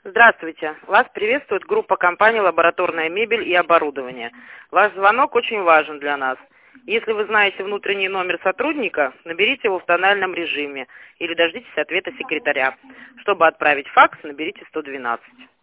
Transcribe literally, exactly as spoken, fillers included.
Здравствуйте. Вас приветствует группа компании «Лабораторная мебель и оборудование». Ваш звонок очень важен для нас. Если вы знаете внутренний номер сотрудника, наберите его в тональном режиме или дождитесь ответа секретаря. Чтобы отправить факс, наберите сто двенадцать.